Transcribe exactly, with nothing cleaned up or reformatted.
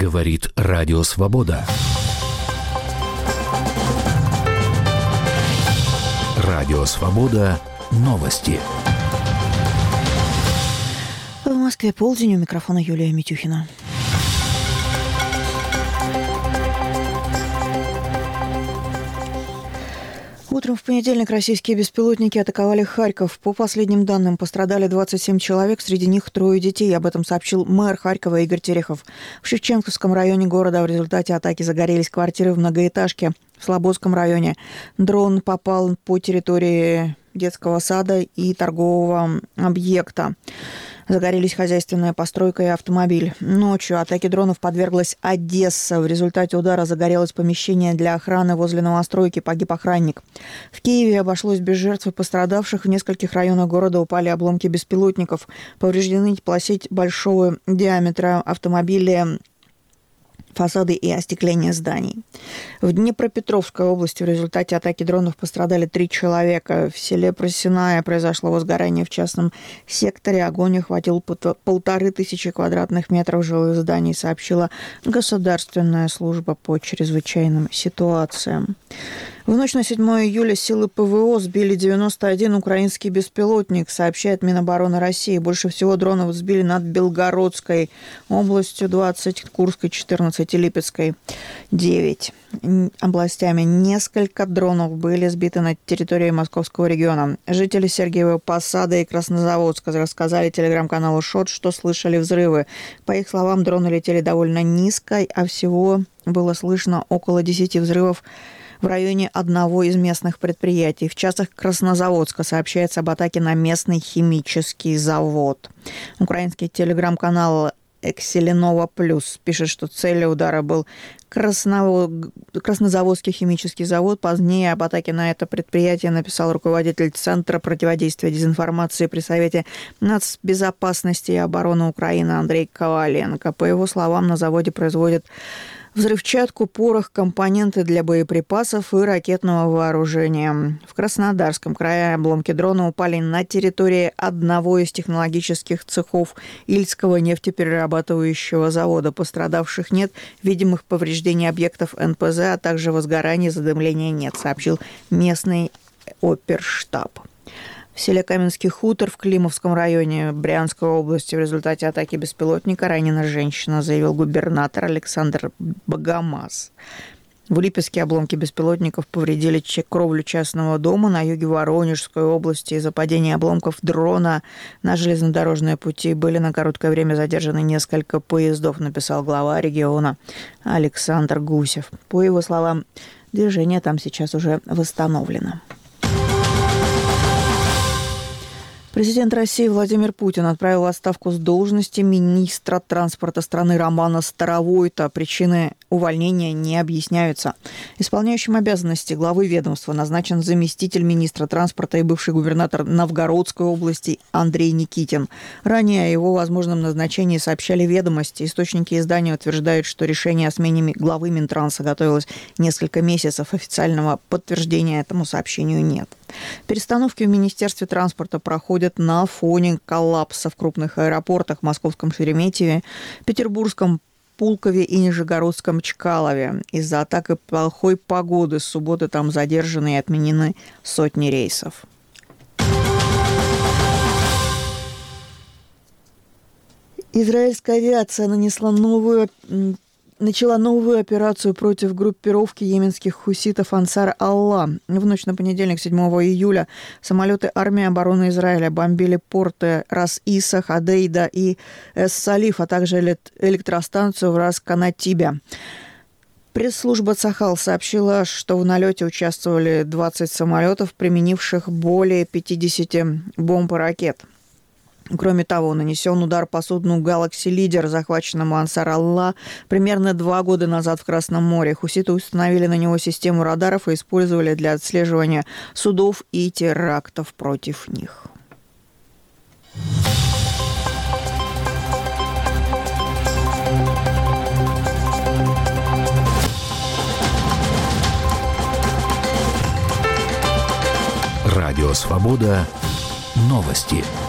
Говорит Радио Свобода. Радио Свобода. Новости. В Москве полдень, у микрофона Юлия Митюхина. Утром в понедельник российские беспилотники атаковали Харьков. По последним данным, пострадали двадцать семь человек, среди них трое детей. Об этом сообщил мэр Харькова Игорь Терехов. В Шевченковском районе города в результате атаки загорелись квартиры в многоэтажке. В Слободском районе дрон попал по территории детского сада и торгового объекта. Загорелись хозяйственная постройка и автомобиль. Ночью атаке дронов подверглась Одесса. В результате удара загорелось помещение для охраны возле новостройки. Погиб охранник. В Киеве обошлось без жертв и пострадавших. В нескольких районах города упали обломки беспилотников. Повреждены теплосеть большого диаметра, автомобиля, фасады и остекление зданий. В Днепропетровской области в результате атаки дронов пострадали три человека. В селе Просиная произошло возгорание в частном секторе. Огонь охватил полторы тысячи квадратных метров жилых зданий, сообщила Государственная служба по чрезвычайным ситуациям. В ночь на седьмое июля силы ПВО сбили девяносто один украинский беспилотник, сообщает Минобороны России. Больше всего дронов сбили над Белгородской областью двадцать, Курской четырнадцать и Липецкой девять областями. Несколько дронов были сбиты на территории Московского региона. Жители Сергиева Посада и Краснозаводска рассказали телеграм-каналу ШОТ, что слышали взрывы. По их словам, дроны летели довольно низко, а всего было слышно около десяти взрывов в районе одного из местных предприятий. В часах Краснозаводска сообщается об атаке на местный химический завод. Украинский телеграм-канал Экселенова Плюс пишет, что целью удара был Красново... Краснозаводский химический завод. Позднее об атаке на это предприятие написал руководитель Центра противодействия дезинформации при Совете нацбезопасности и обороны Украины Андрей Коваленко. По его словам, на заводе производят взрывчатку, порох, компоненты для боеприпасов и ракетного вооружения. В Краснодарском крае обломки дрона упали на территории одного из технологических цехов Ильского нефтеперерабатывающего завода. Пострадавших нет, видимых повреждений объектов эн пэ зэ, а также возгорания, задымления нет, сообщил местный оперштаб. В селе Каменский хутор в Климовском районе Брянской области в результате атаки беспилотника ранена женщина, заявил губернатор Александр Богомаз. В Липецке обломки беспилотников повредили кровлю частного дома на юге Воронежской области. Из-за падения обломков дрона на железнодорожные пути были на короткое время задержаны несколько поездов, написал глава региона Александр Гусев. По его словам, движение там сейчас уже восстановлено. Президент России Владимир Путин отправил в отставку с должности министра транспорта страны Романа Старовойта. Причины увольнения не объясняются. Исполняющим обязанности главы ведомства назначен заместитель министра транспорта и бывший губернатор Новгородской области Андрей Никитин. Ранее о его возможном назначении сообщали «Ведомости». Источники издания утверждают, что решение о смене главы Минтранса готовилось несколько месяцев. Официального подтверждения этому сообщению нет. Перестановки в Министерстве транспорта проходят на фоне коллапса в крупных аэропортах в московском Шереметьеве, петербургском Пулкове и нижегородском Чкалове. Из-за атак и плохой погоды с субботы там задержаны и отменены сотни рейсов. Израильская авиация нанесла новую... начала новую операцию против группировки йеменских хуситов «Ансар Алла». В ночь на понедельник, седьмого июля, самолеты армии обороны Израиля бомбили порты Рас-Иса, Ходейда и Эс-Салиф, а также электростанцию в Рас-Канатибе. Пресс-служба Цахал сообщила, что в налете участвовали двадцать самолетов, применивших более пятидесяти бомб и ракет. Кроме того, нанесен удар по судну «Галакси Лидер», захваченному «Ансар Алла» примерно два года назад в Красном море. Хуситы установили на него систему радаров и использовали для отслеживания судов и терактов против них. Радио «Свобода». Новости.